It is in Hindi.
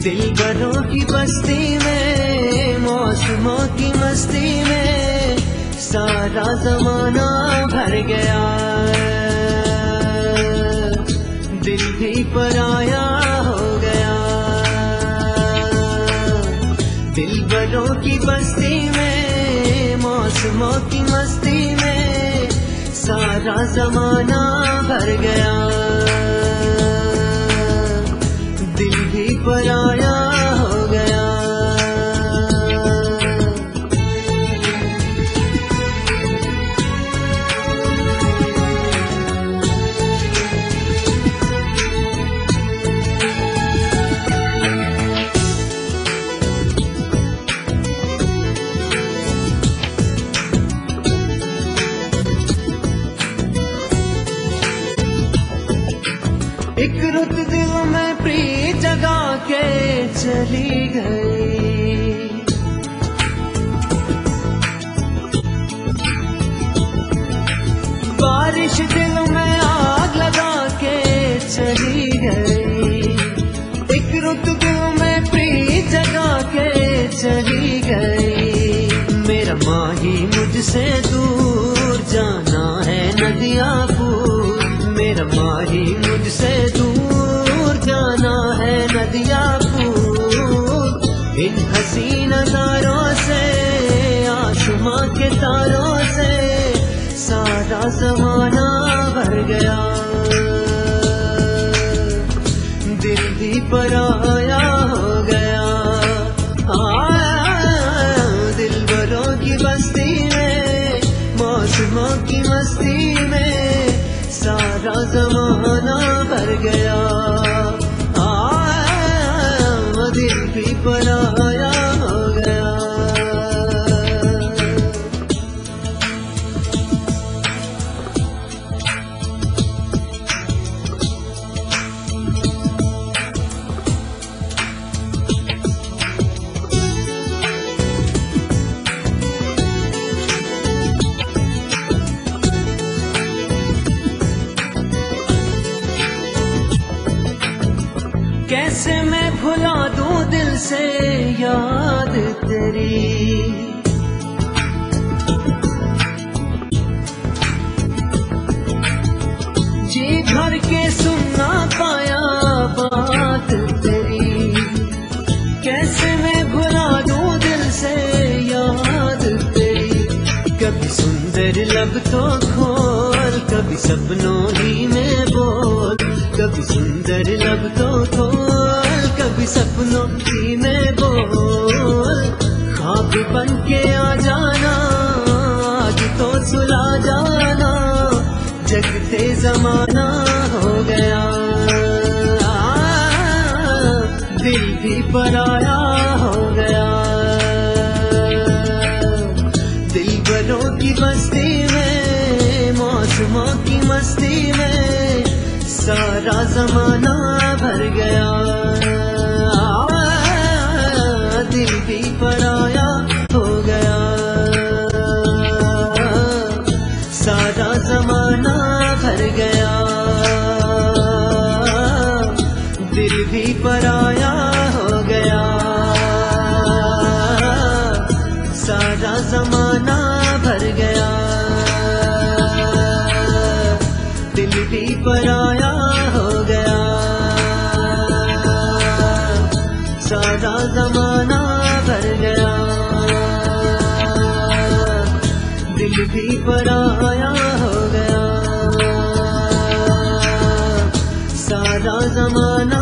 दिलबरों की बस्ती में, मौसमों की मस्ती में सारा जमाना भर गया। दिल भी पराया हो गया। दिलबरों की बस्ती में, मौसमों की मस्ती में सारा जमाना भर गया। दिल भी पराया हो गया। एक रुत दिल में प्रीत जगा के चली गई। बारिश दिल में आग लगा के चली गई। एक रुत दिल में प्रीत जगा के चली गई। मेरा माही मुझसे दूर जाना है नदियाँ पूर। मेरा माही मुझसे दूर जाना है नदियाँ पूर। इन हसी नजारों से, आसमां के तारों से सारा जमाना भर गया। दिल भी पराया हो गया। दिलबरों की बस्ती में, मौसमों की मस्ती में सारा जमाना भर गया। दिल भी पराया हो गया। कैसे मैं भुला दूं दिल से याद तेरी। जी भर के सुनना पाया बात तेरी। कैसे मैं भुला दूं दिल से याद तेरी। कभी सुंदर लब तो खोल, कभी सपनों ही में बोल। कभी सुंदर लब तो खोल, कभी सपनों ही में बोल। ख्वाब बन के आ जाना, आज तो सुला जाना। जगते जमाना हो गया। दिल भी पराया हो गया। दिलबरों की बस्ती में, मौसमों की मस्ती में सारा जमाना भर गया। दिल भी पराया हो गया। सारा जमाना भर गया। दिल भी पराया हो गया। सारा जमाना भर गया। दिल भी पराया हो गया। सारा जमाना भर गया। दिल भी पराया हो गया। सारा जमाना